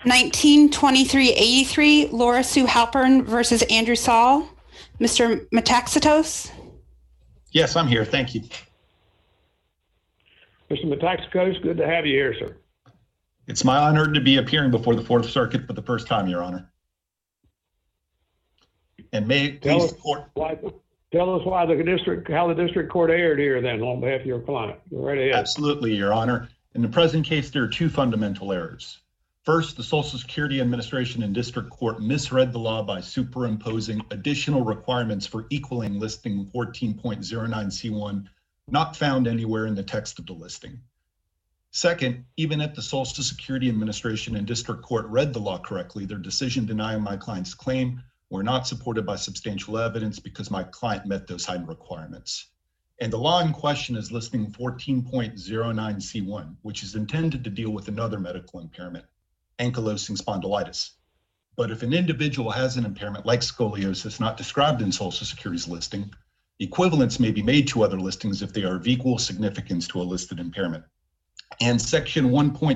1923-83, Laura Sue Halpern versus Andrew Saul. Mr. Metaxatos? Yes, I'm here. Thank you. Mr. Metaxatos, good to have you here, sir. It's my honor to be appearing before the Fourth Circuit for the first time, Your Honor. And may it please the court. Tell us how the district court erred here then on behalf of your client. Go right ahead. Absolutely, Your Honor. In the present case, there are two fundamental errors. First, the Social Security Administration and District Court misread the law by superimposing additional requirements for equaling listing 14.09C1 not found anywhere in the text of the listing. Second, even if the Social Security Administration and District Court read the law correctly, their decision denying my client's claim were not supported by substantial evidence because my client met those heightened requirements. And the law in question is listing 14.09C1, which is intended to deal with another medical impairment, ankylosing spondylitis. But if an individual has an impairment like scoliosis not described in Social Security's listing, equivalents may be made to other listings if they are of equal significance to a listed impairment. And Section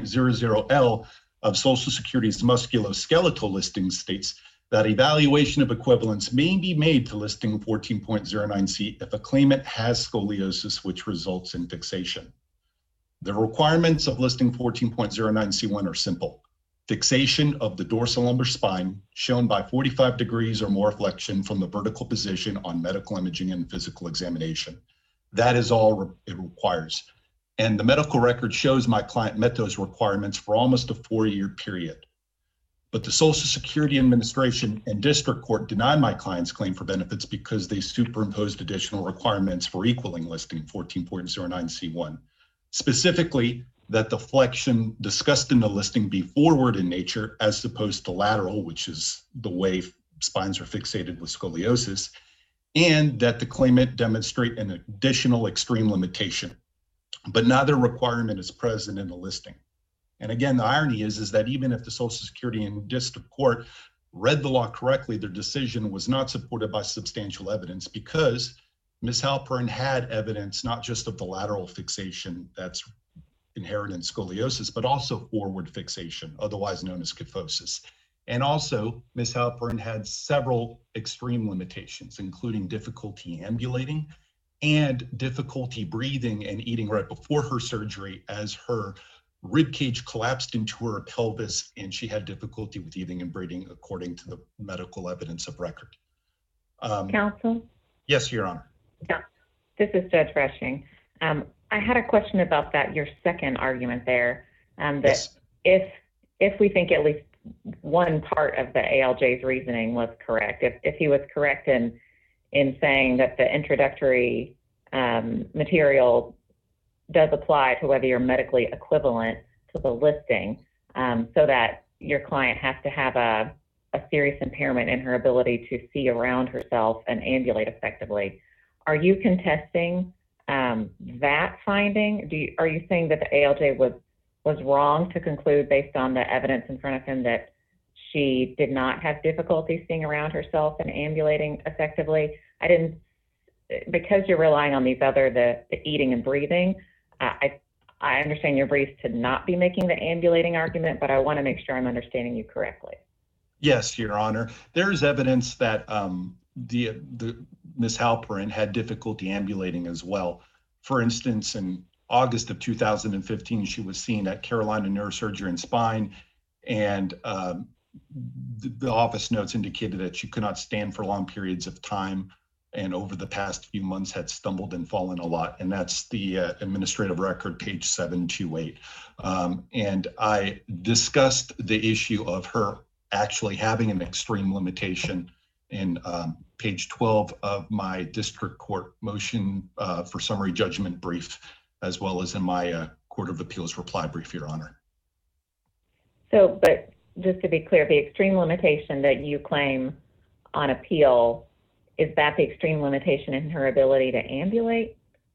1.00L of Social Security's musculoskeletal listing states that evaluation of equivalence may be made to listing 14.09C if a claimant has scoliosis which results in fixation. The requirements of listing 14.09C1 are simple. Fixation of the dorsolumbar spine shown by 45 degrees or more flexion from the vertical position on medical imaging and physical examination. That is all it requires. And the medical record shows my client met those requirements for almost a 4-year period. But the Social Security Administration and District Court denied my client's claim for benefits because they superimposed additional requirements for equaling listing 14.09C1. Specifically, that the flexion discussed in the listing be forward in nature as opposed to lateral, which is the way spines are fixated with scoliosis, and that the claimant demonstrate an additional extreme limitation. But neither requirement is present in the listing. And again, the irony is that even if the Social Security and District Court read the law correctly, their decision was not supported by substantial evidence because Ms. Halpern had evidence not just of the lateral fixation that's inherent in scoliosis, but also forward fixation, otherwise known as kyphosis. And also, Ms. Halpern had several extreme limitations, including difficulty ambulating and difficulty breathing and eating right before her surgery as her rib cage collapsed into her pelvis and she had difficulty with eating and breathing according to the medical evidence of record. Counsel? Yes, Your Honor. Yeah. This is Judge Rushing. I had a question about that, your second argument there, that yes. if we think at least one part of the ALJ's reasoning was correct, if he was correct in saying that the introductory material does apply to whether you're medically equivalent to the listing, so that your client has to have a serious impairment in her ability to see around herself and ambulate effectively. Are you contesting that finding? Are you saying that the ALJ was wrong to conclude based on the evidence in front of him that she did not have difficulty seeing around herself and ambulating effectively? Because you're relying on these other, the eating and breathing, I understand your briefs to not be making the ambulating argument, but I want to make sure I'm understanding you correctly. Yes, Your Honor. There's evidence that the Ms. Halpern had difficulty ambulating as well. For instance, in August of 2015, she was seen at Carolina Neurosurgery and Spine, and the office notes indicated that she could not stand for long periods of time, and over the past few months had stumbled and fallen a lot. And that's the administrative record, page 728. And I discussed the issue of her actually having an extreme limitation in page 12 of my district court motion for summary judgment brief, as well as in my Court of Appeals reply brief, Your Honor. So, but just to be clear, the extreme limitation that you claim on appeal, is that the extreme limitation in her ability to ambulate?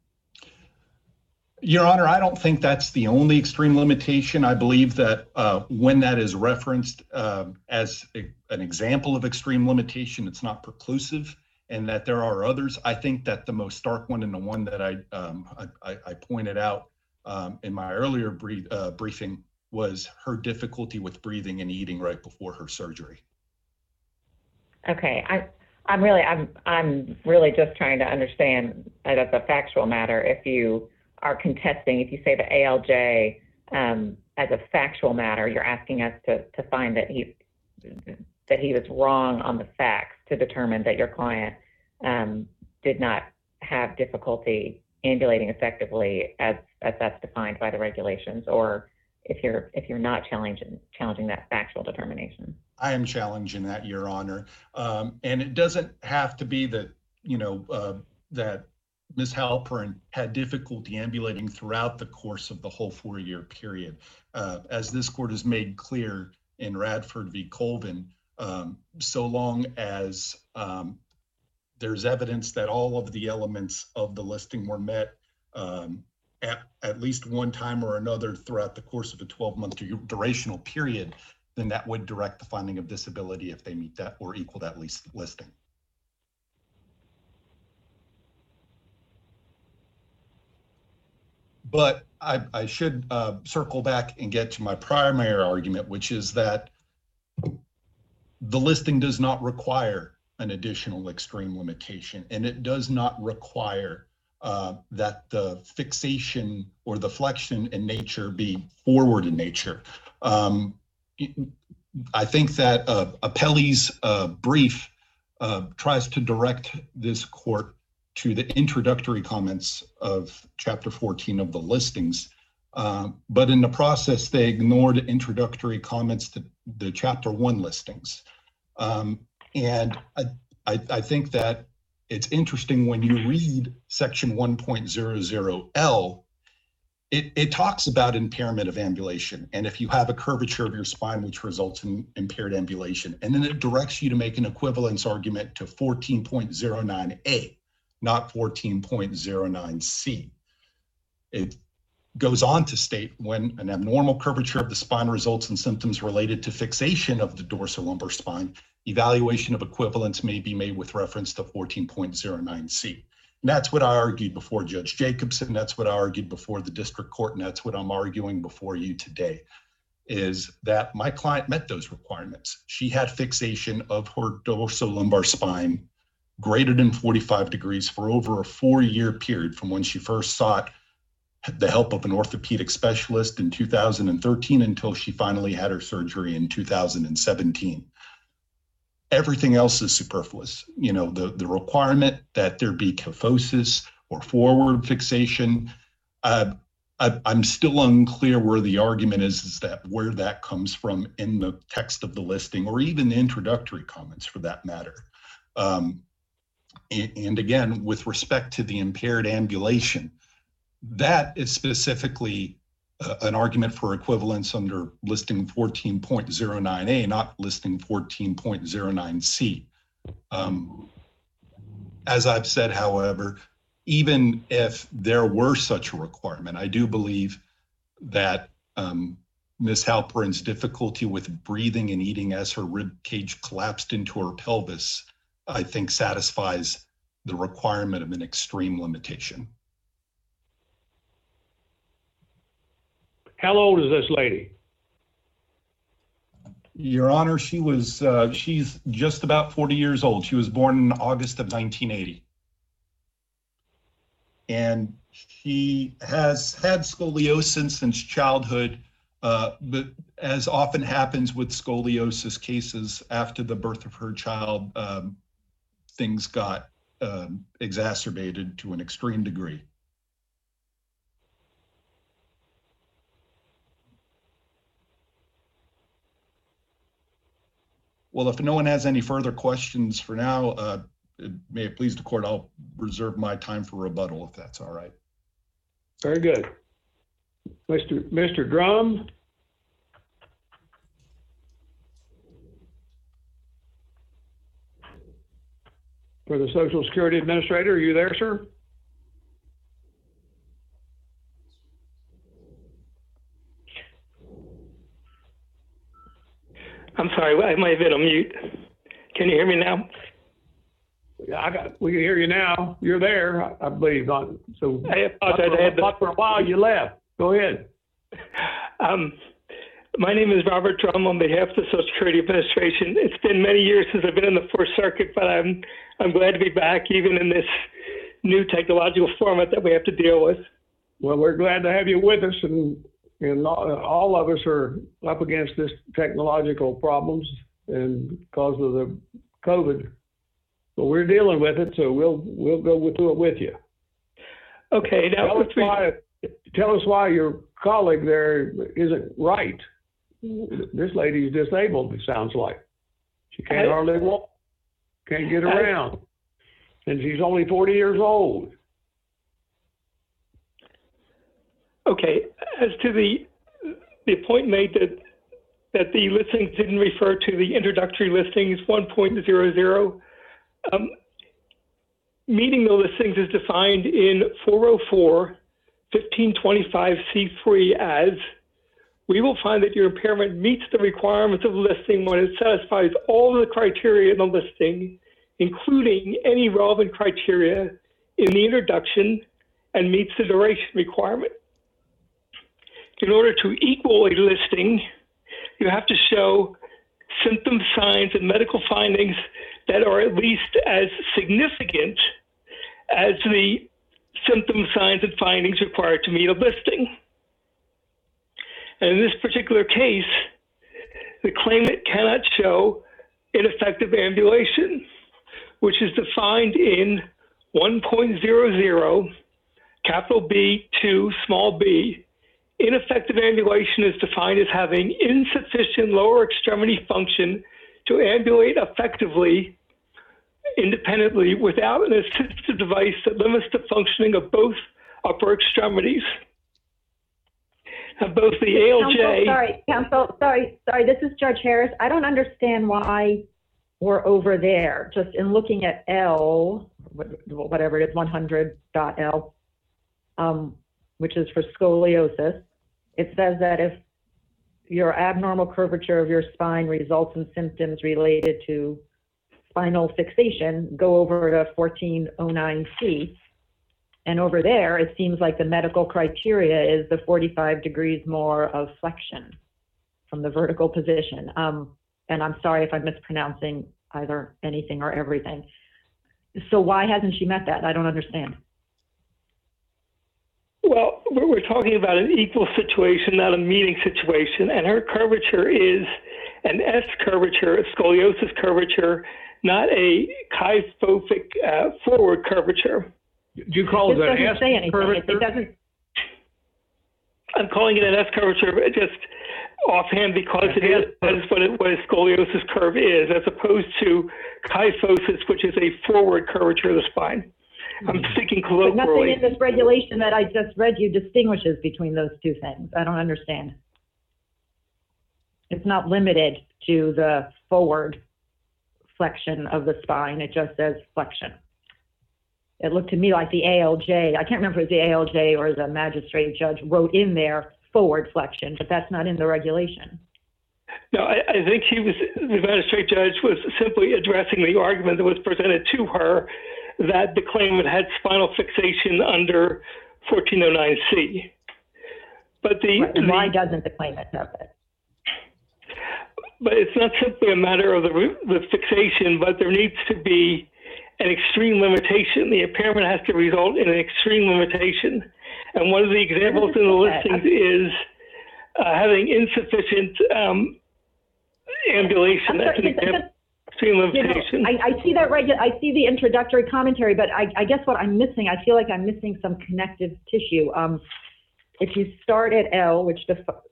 Your Honor, I don't think that's the only extreme limitation. I believe that when that is referenced as an example of extreme limitation, it's not preclusive, and that there are others. I think that the most stark one, and the one that I pointed out in my earlier briefing, was her difficulty with breathing and eating right before her surgery. Okay, I'm really just trying to understand that as a factual matter. If you are contesting, if you say the ALJ as a factual matter, you're asking us to find that he was wrong on the facts to determine that your client did not have difficulty ambulating effectively as that's defined by the regulations, or if you're not challenging that factual determination. I am challenging that, Your Honor. And it doesn't have to be that, that Ms. Halperin had difficulty ambulating throughout the course of the whole 4-year period. As this court has made clear in Radford v. Colvin, so long as there's evidence that all of the elements of the listing were met at least one time or another throughout the course of a 12-month durational period, then that would direct the finding of disability if they meet that or equal that listing. But I should circle back and get to my primary argument, which is that the listing does not require an additional extreme limitation, and it does not require that the fixation or the flexion in nature be forward in nature. I think that Apelli's brief tries to direct this court to the introductory comments of Chapter 14 of the listings, but in the process, they ignored introductory comments to the Chapter 1 listings. And I think that it's interesting when you read Section 1.00L, it talks about impairment of ambulation. And if you have a curvature of your spine, which results in impaired ambulation, and then it directs you to make an equivalence argument to 14.09A, not 14.09C. It goes on to state when an abnormal curvature of the spine results in symptoms related to fixation of the dorsolateral spine, evaluation of equivalence may be made with reference to 14.09C. And that's what I argued before Judge Jacobson. That's what I argued before the district court. And that's what I'm arguing before you today, is that my client met those requirements. She had fixation of her dorsolumbar spine greater than 45 degrees for over a 4-year period from when she first sought the help of an orthopedic specialist in 2013 until she finally had her surgery in 2017. Everything else is superfluous. The requirement that there be kyphosis or forward fixation, I'm still unclear where the argument is that where that comes from in the text of the listing or even the introductory comments for that matter. And again, with respect to the impaired ambulation, that is specifically an argument for equivalence under listing 14.09A, not listing 14.09C. As I've said, however, even if there were such a requirement, I do believe that Ms. Halperin's difficulty with breathing and eating as her rib cage collapsed into her pelvis, I think satisfies the requirement of an extreme limitation. How old is this lady? Your Honor, she's just about 40 years old. She was born in August of 1980. And she has had scoliosis since childhood, but as often happens with scoliosis cases, after the birth of her child, things got exacerbated to an extreme degree. Well, if no one has any further questions for now, may it please the court, I'll reserve my time for rebuttal if that's all right. Very good. Mr. Drum? For the Social Security Administrator, are you there, sir? I'm sorry, I might have been on mute. Can you hear me now? We can hear you now. You're there, I believe. So I apologize. For a while you left. Go ahead. My name is Robert Drum on behalf of the Social Security Administration. It's been many years since I've been in the Fourth Circuit, but I'm glad to be back, even in this new technological format that we have to deal with. Well, we're glad to have you with us, and all of us are up against this technological problems and because of the COVID. But we're dealing with it, so we'll go through it with you. Okay. Now, tell us why your colleague there isn't right. This lady's disabled, it sounds like. She can't hardly walk, can't get around, and she's only 40 years old. Okay, as to the point made that the listing didn't refer to the introductory listings 1.00, meeting the listings is defined in 404 1525C3 as, we will find that your impairment meets the requirements of the listing when it satisfies all of the criteria in the listing, including any relevant criteria in the introduction, and meets the duration requirement. In order to equal a listing, you have to show symptom, signs, and medical findings that are at least as significant as the symptom, signs, and findings required to meet a listing. And in this particular case, the claimant cannot show ineffective ambulation, which is defined in 1.00, capital B2, small b. Ineffective ambulation is defined as having insufficient lower extremity function to ambulate effectively, independently, without an assistive device that limits the functioning of both upper extremities. Now, both the ALJ... Counsel, sorry, this is Judge Harris. I don't understand why we're over there. Just in looking at L, whatever it is, 100.L, which is for scoliosis, it says that if your abnormal curvature of your spine results in symptoms related to spinal fixation, go over to 1409C. And over there, it seems like the medical criteria is the 45 degrees more of flexion from the vertical position. And I'm sorry if I'm mispronouncing either anything or everything. So why hasn't she met that? I don't understand. Well, we're talking about an equal situation, not a meeting situation, and her curvature is an S curvature, a scoliosis curvature, not a kyphotic forward curvature. Do you call it an S curvature? It doesn't. I'm calling it an S curvature just offhand because it is what a scoliosis curve is, as opposed to kyphosis, which is a forward curvature of the spine. I'm speaking colloquially. But nothing in this regulation that I just read you distinguishes between those two things. I don't understand. It's not limited to the forward flexion of the spine. It just says flexion. It looked to me like the ALJ, I can't remember if it was the ALJ or the magistrate judge wrote in there forward flexion, but that's not in the regulation. No, I think the magistrate judge was simply addressing the argument that was presented to her that the claimant had spinal fixation under 1409C. But why doesn't the claimant have it? But it's not simply a matter of the fixation, but there needs to be an extreme limitation. The impairment has to result in an extreme limitation. And one of the examples in the listings is having insufficient ambulation. That's an example. Extreme limitation. You know, I see that I see the introductory commentary, but I guess what I'm missing, I feel like I'm missing some connective tissue. If you start at L, which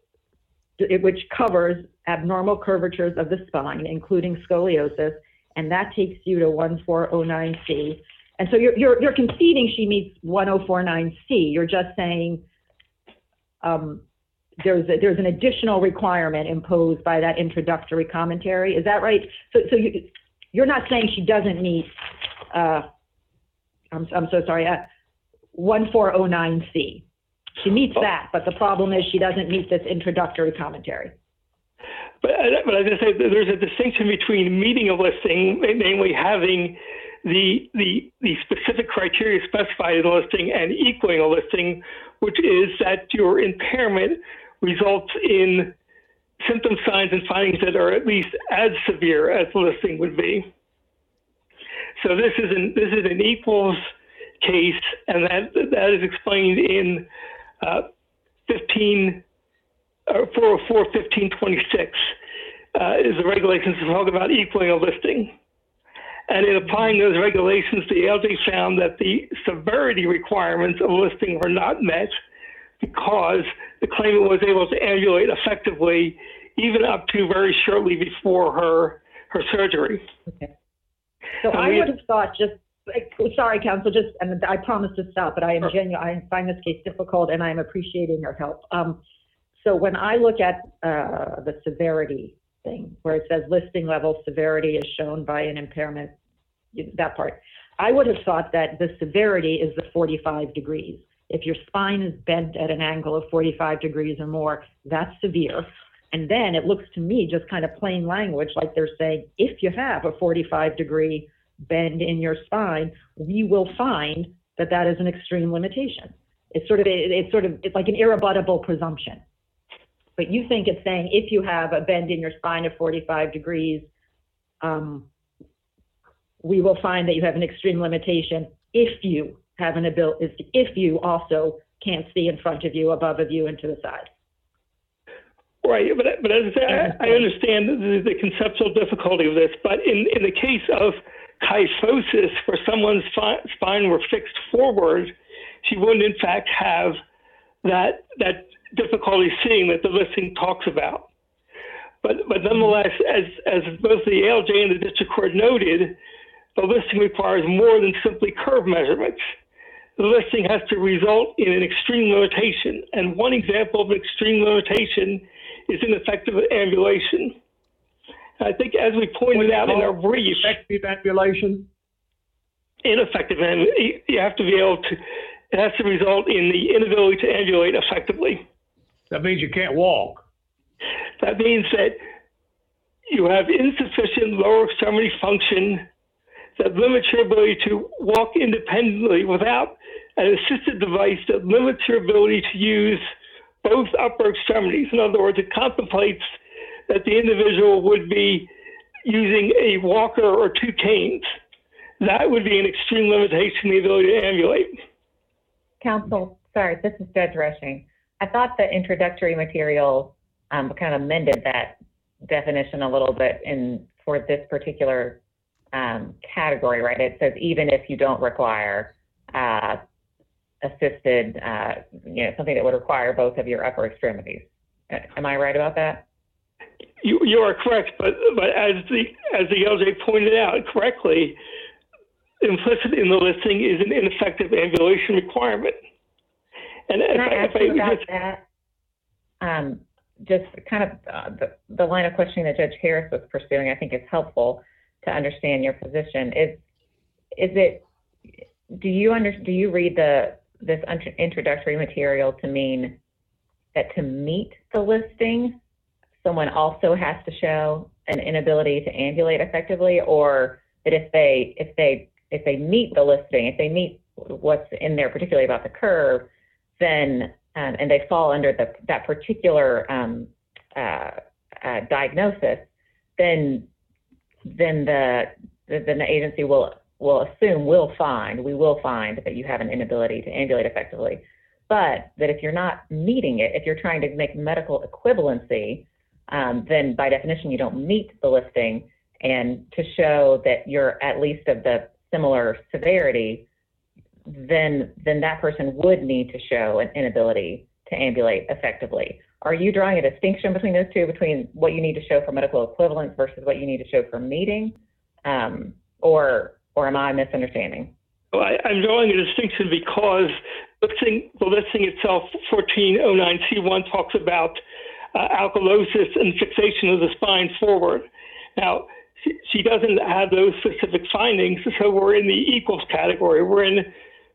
covers abnormal curvatures of the spine, including scoliosis, and that takes you to 1409C. And so you're conceding she meets 1049C. You're just saying there's an additional requirement imposed by that introductory commentary. Is that right? So you're not saying she doesn't meet, I'm so sorry, 1409C. She meets that, but the problem is she doesn't meet this introductory commentary. But as I say, there's a distinction between meeting a listing, namely having the specific criteria specified in the listing, and equaling a listing, which is that your impairment results in symptom signs and findings that are at least as severe as the listing would be. So this is an equals case, and that is explained in 404.15.26 is the regulations that talk about equaling a listing. And in applying those regulations, the ALJ found that the severity requirements of a listing were not met because the claimant was able to ambulate effectively even up to very shortly before her surgery. Okay. So I would have thought sorry, counsel, and I promise to stop, but I am genuine. I find this case difficult, and I'm appreciating your help. So when I look at the severity thing, where it says listing level severity is shown by an impairment, that part, I would have thought that the severity is the 45 degrees. If your spine is bent at an angle of 45 degrees or more, that's severe. And then it looks to me just kind of plain language, like they're saying, if you have a 45-degree bend in your spine, we will find that that is an extreme limitation. It's like an irrebuttable presumption. But you think it's saying if you have a bend in your spine of 45 degrees, we will find that you have an extreme limitation if you have an ability, if you also can't see in front of you, above of you, and to the side. Right, but as I understand the conceptual difficulty of this, but in the case of kyphosis, where someone's spine were fixed forward, she wouldn't in fact have that difficulty seeing that the listing talks about. But nonetheless, as both the ALJ and the district court noted, the listing requires more than simply curve measurements. The listing has to result in an extreme limitation, and one example of an extreme limitation is ineffective ambulation. I think, as we pointed out in our brief, Effective ambulation? ineffective, and you have to be able to, it has to result in the inability to ambulate effectively. That means you can't walk. That means that you have insufficient lower extremity function that limits your ability to walk independently without an assisted device that limits your ability to use both upper extremities. In other words, it contemplates that the individual would be using a walker or two canes. That would be an extreme limitation in the ability to ambulate. Counsel, sorry, this is Judge Rushing. I thought the introductory material kind of amended that definition a little bit for this particular category, right? It says even if you don't require assisted, something that would require both of your upper extremities. Am I right about that? You are correct, but as the ALJ pointed out correctly, implicit in the listing is an ineffective ambulation requirement. And can I ask you about that? Just kind of the line of questioning that Judge Harris was pursuing, I think is helpful to understand your position. Do you read this introductory material to mean that to meet the listing, someone also has to show an inability to ambulate effectively, or that if they meet the listing, if they meet what's in there, particularly about the curve, then and they fall under that particular diagnosis, then the agency will find that you have an inability to ambulate effectively. But that if you're not meeting it, if you're trying to make medical equivalency, then by definition you don't meet the listing, and to show that you're at least of the similar severity, then that person would need to show an inability to ambulate effectively. Are you drawing a distinction between those two, between what you need to show for medical equivalence versus what you need to show for meeting, or am I misunderstanding? Well, I'm drawing a distinction because the listing itself, 1409C1, talks about alkalosis and fixation of the spine forward. Now, she doesn't have those specific findings, so we're in the equals category. We're in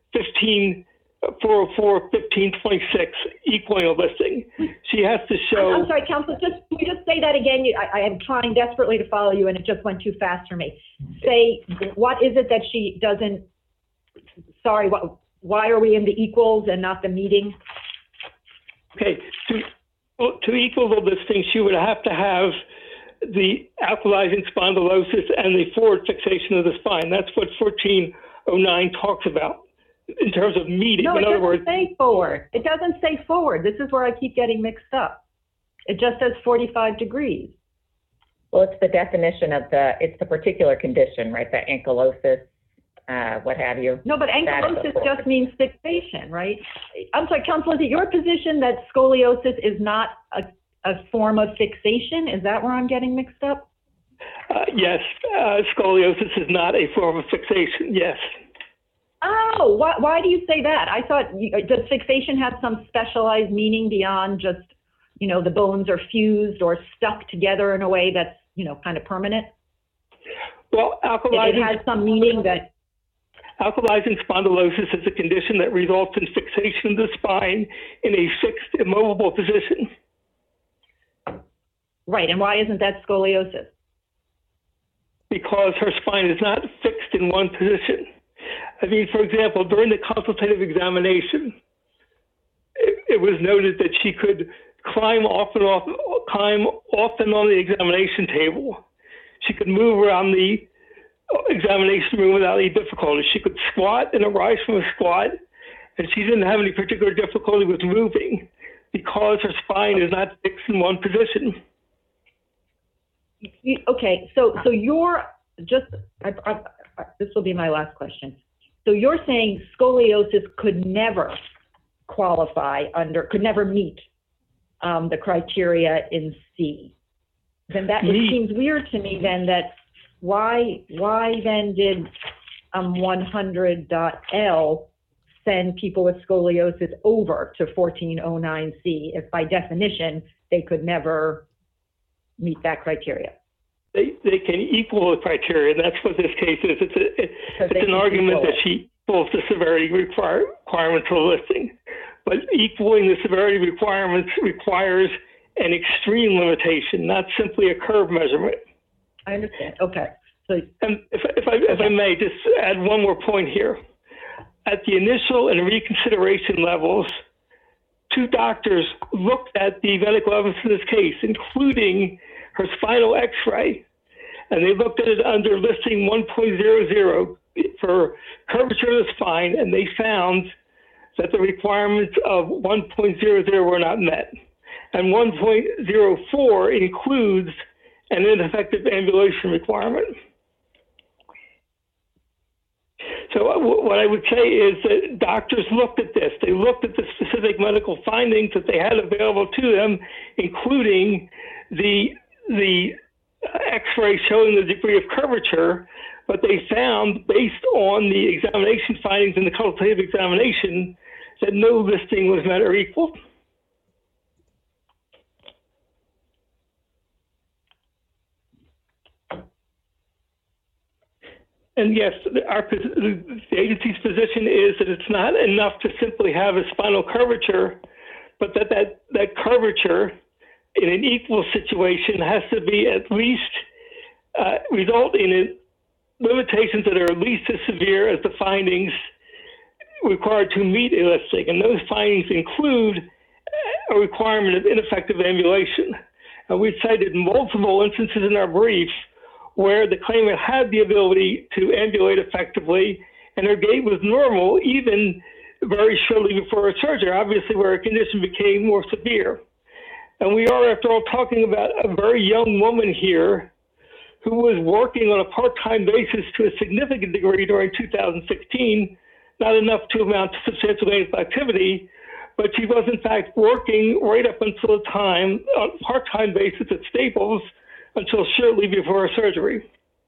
404.15.26, equaling a listing. She has to show... I'm sorry, counsel, can you just say that again? I am trying desperately to follow you, and it just went too fast for me. Say, what is it that she doesn't... Sorry, why are we in the equals and not the meeting? Okay, to equal the listing, she would have to have the alkalizing spondylosis and the forward fixation of the spine. That's what 1409 talks about in terms of meeting. No, it In other doesn't words, say forward. It doesn't say forward. This is where I keep getting mixed up. It just says 45 degrees. Well, it's the definition of it's the particular condition, right? The ankylosis, what have you. No, but That is a ankylosis forward. just means fixation, right? I'm sorry, Counsel, is it your position that scoliosis is not a form of fixation? Is that where I'm getting mixed up? yes, scoliosis is not a form of fixation, yes. Oh, why do you say that? I thought, does fixation have some specialized meaning beyond just, the bones are fused or stuck together in a way that's, kind of permanent? Well, It has some meaning that, alkalizing spondylosis is a condition that results in fixation of the spine in a fixed, immovable position. right, and why isn't that scoliosis? Because her spine is not fixed in one position. I mean, for example, during the consultative examination, it was noted that she could climb off and on the examination table. She could move around the examination room without any difficulty. She could squat and arise from a squat, and she didn't have any particular difficulty with moving because her spine is not fixed in one position. Okay, so you're just, this will be my last question. So you're saying scoliosis could never could never meet the criteria in C. Then it seems weird to me then that why then did 100.L send people with scoliosis over to 1409C if by definition they could never meet that criteria? They can equal the criteria, and that's what this case is. It's an argument that she equals the severity requirements of the listing. But equaling the severity requirements requires an extreme limitation, not simply a curve measurement. I understand. Okay. So, and if I may just add one more point here. At the initial and reconsideration levels, two doctors looked at the medical evidence in this case, including her spinal x-ray, and they looked at it under listing 1.00 for curvature of the spine, and they found that the requirements of 1.00 were not met. And 1.04 includes an ineffective ambulation requirement. So what I would say is that doctors looked at this. They looked at the specific medical findings that they had available to them, including the x-ray showing the degree of curvature, but they found, based on the examination findings in the consultative examination, that no listing was met or equal. And yes, the agency's position is that it's not enough to simply have a spinal curvature, but that curvature in an equal situation has to be at least result in limitations that are at least as severe as the findings required to meet a listing. And those findings include a requirement of ineffective ambulation. And we've cited multiple instances in our brief where the claimant had the ability to ambulate effectively, and her gait was normal even very shortly before her surgery, obviously where her condition became more severe. And we are, after all, talking about a very young woman here who was working on a part-time basis to a significant degree during 2016, not enough to amount to substantial gainful activity, but she was in fact working right up until the time on a part-time basis at Staples until shortly before her surgery.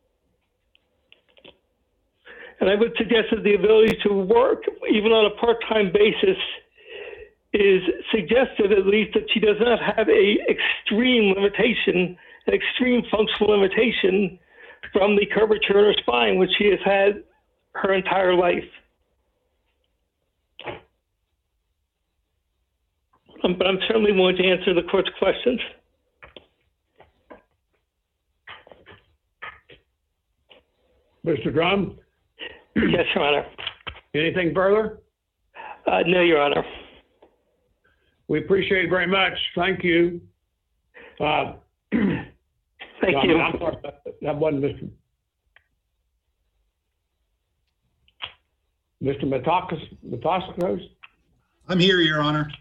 And I would suggest that the ability to work even on a part-time basis is suggestive, at least, that she does not have an extreme limitation, an extreme functional limitation from the curvature in her spine, which she has had her entire life. But I'm certainly willing to answer the court's questions. Mr. Drum, Yes, Your Honor. anything further? No, Your Honor. We appreciate it very much. Thank you. Thank you. I'm sorry, that wasn't Mr. Matakis. I'm here, Your Honor.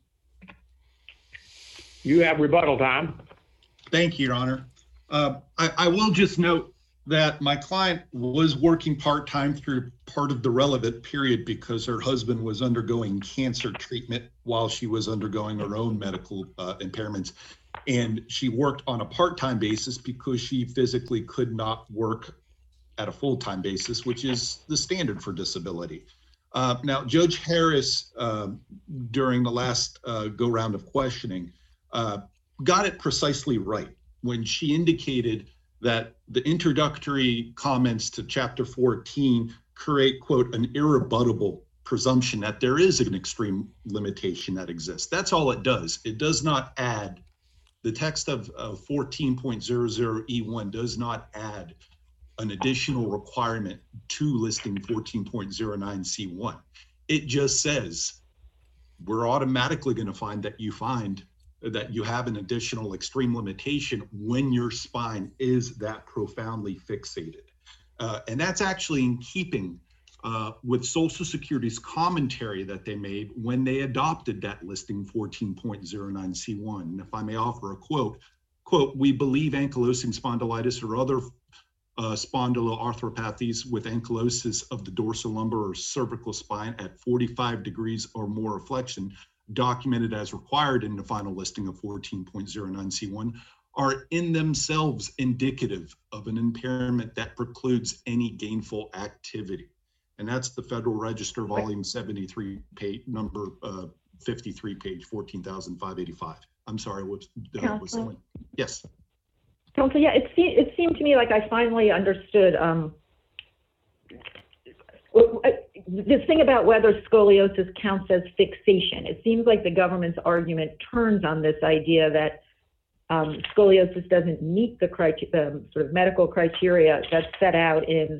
You have rebuttal time. Thank you, Your Honor. I will just note that my client was working part-time through part of the relevant period because her husband was undergoing cancer treatment while she was undergoing her own medical impairments. And she worked on a part-time basis because she physically could not work at a full-time basis, which is the standard for disability. Now, Judge Harris, during the last go-round of questioning, got it precisely right when she indicated that the introductory comments to Chapter 14 create, quote, an irrebuttable presumption that there is an extreme limitation that exists. That's all it does. It does not add, the text of 14.00E1 does not add an additional requirement to listing 14.09C1. It just says, we're automatically going to find that you have an additional extreme limitation when your spine is that profoundly fixated. And that's actually in keeping with Social Security's commentary that they made when they adopted that listing 14.09C1. And if I may offer a quote, we believe ankylosing spondylitis or other spondyloarthropathies with ankylosis of the dorsolumbar or cervical spine at 45 degrees or more of flexion, documented as required in the final listing of 14.09C1, are in themselves indicative of an impairment that precludes any gainful activity. And that's the Federal Register, volume 73, page number 53, page 14,585. I'm sorry, what's the one? Yes. Counsel, yeah, it seemed to me like I finally understood this thing about whether scoliosis counts as fixation. It seems like the government's argument turns on this idea that scoliosis doesn't meet the sort of medical criteria that's set out in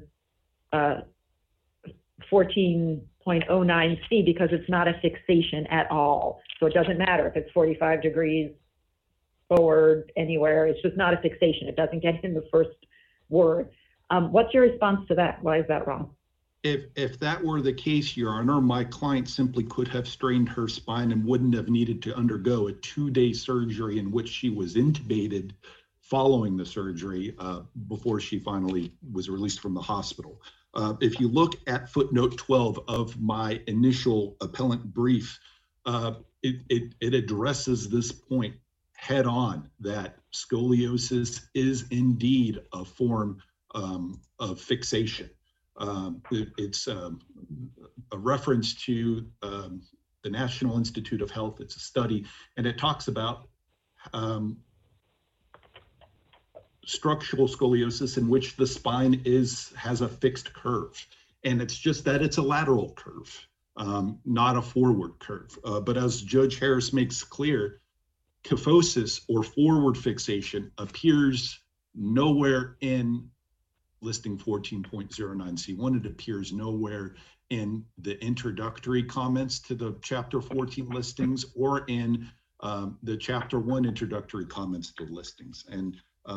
14.09C because it's not a fixation at all. So it doesn't matter if it's 45 degrees forward anywhere. It's just not a fixation. It doesn't get in the first word. What's your response to that? Why is that wrong? If that were the case, Your Honor, my client simply could have strained her spine and wouldn't have needed to undergo a 2-day surgery in which she was intubated following the surgery before she finally was released from the hospital. If you look at footnote 12 of my initial appellant brief, it addresses this point head on, that scoliosis is indeed a form of fixation. It's a reference to the National Institute of Health. It's a study, and it talks about structural scoliosis in which the spine has a fixed curve. And it's just that it's a lateral curve, not a forward curve. But as Judge Harris makes clear, kyphosis or forward fixation appears nowhere in listing 14.09C1. It appears nowhere in the introductory comments to the Chapter 14 listings or in the Chapter 1 introductory comments to the listings. And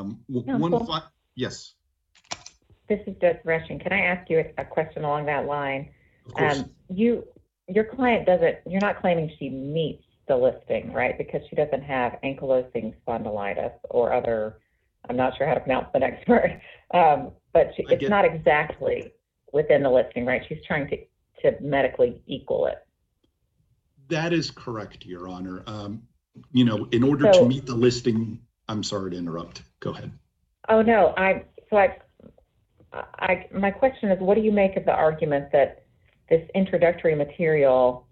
yes. This is Judge Rushing. Can I ask you a question along that line? Of course. Your client you're not claiming she meets the listing, right? Because she doesn't have ankylosing spondylitis or other, I'm not sure how to pronounce the next word, but it's not exactly within the listing, right? She's trying to medically equal it. That is correct, Your Honor. In order to meet the listing, I'm sorry to interrupt. Go ahead. Oh, no. My question is, what do you make of the argument that this introductory material,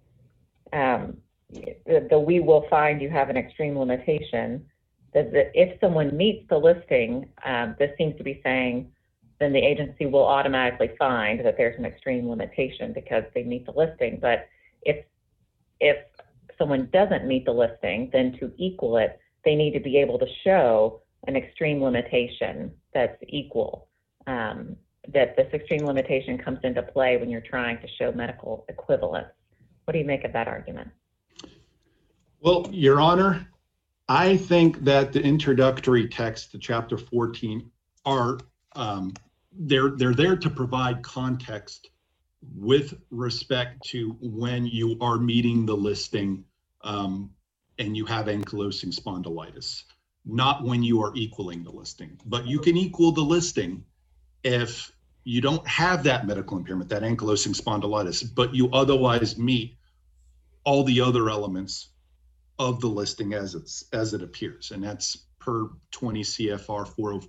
we will find you have an extreme limitation, that if someone meets the listing, this seems to be saying, then the agency will automatically find that there's an extreme limitation because they meet the listing. But if someone doesn't meet the listing, then to equal it, they need to be able to show an extreme limitation that's equal. That this extreme limitation comes into play when you're trying to show medical equivalence. What do you make of that argument? Well, Your Honor, I think that the introductory text to Chapter 14 are they're there to provide context with respect to when you are meeting the listing and you have ankylosing spondylitis, not when you are equaling the listing. But you can equal the listing if you don't have that medical impairment, that ankylosing spondylitis, but you otherwise meet all the other elements of the listing as it appears, and that's per 20 CFR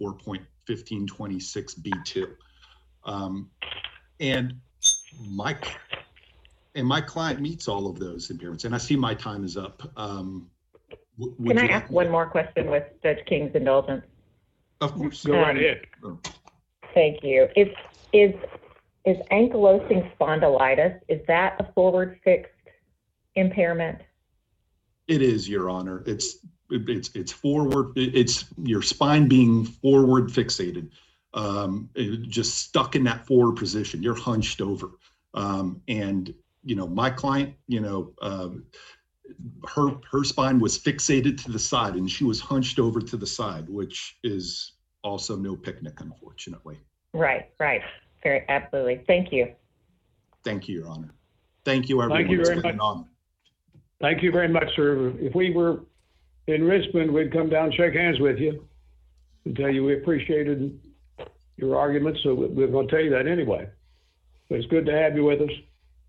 404.1526B2. And my client meets all of those impairments, and I see my time is up. Can I ask one more question with Judge King's indulgence? Of course. Go right ahead. Thank you. Is ankylosing spondylitis, is that a forward fixed impairment? It is, Your Honor. It's forward. It's your spine being forward fixated, just stuck in that forward position. You're hunched over, and my client, her spine was fixated to the side, and she was hunched over to the side, which is also no picnic, unfortunately. Right. Very absolutely. Thank you. Thank you, Your Honor. Thank you, everyone. Thank you very much. Thank you very much, sir. If we were in Richmond, we'd come down and shake hands with you and tell you we appreciated your arguments. So we're going to tell you that anyway. But it's good to have you with us.